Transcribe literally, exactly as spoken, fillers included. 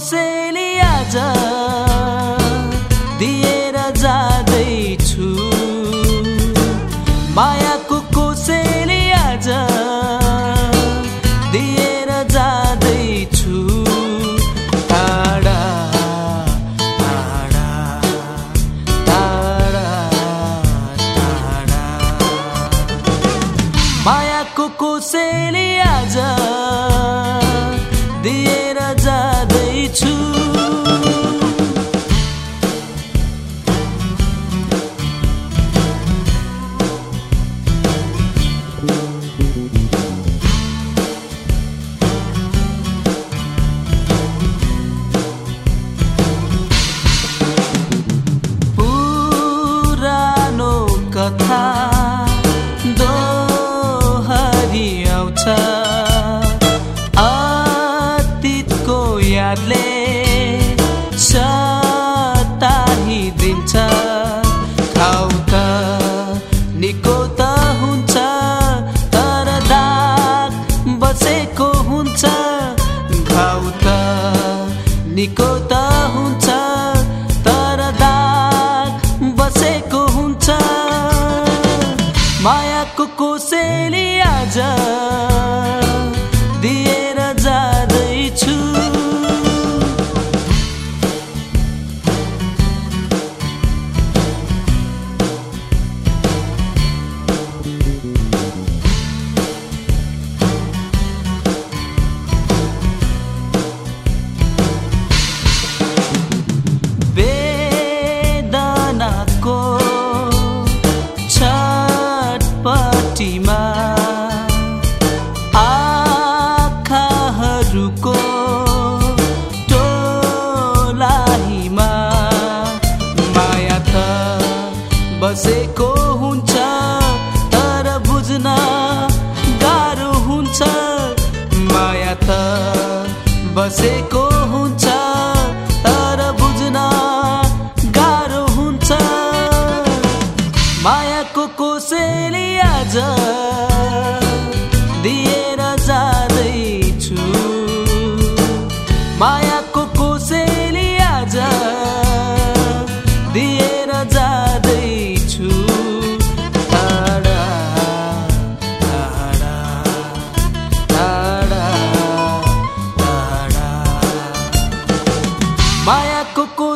कोसेली आज दिएर जाँदैछु मायाको कोसेली आज दिएर जाँदैछु टाढा टाढा टाढा टाढा मायाको कोसेली आज दिएर जाँदैछु पुरानो कथा दोहोरिआउँछ अतीतको यादले सताइदिन्छ घाउ त निको त हुन्छ तर दाग बसेको हुन्छ घाउ त निको त हुन्छ तर दाग बसेको हुन्छ मायाको कोसेली आज दिएर जाँदैछु वेदनाको छटपटीमा आँखाहरूको टोलाहीमा माया त बसेको हुन्छ तर बुझ्न गाह्रो हुन्छ माया त बसेको हुन्छ तर बुझ्न गाह्रो हुन्छ मायाको कोसेली आज दिएर जाँदैछु मायाको कोसेली आज दिएर जाँदैछु टाढा टाढा टाढा टाढा मायाको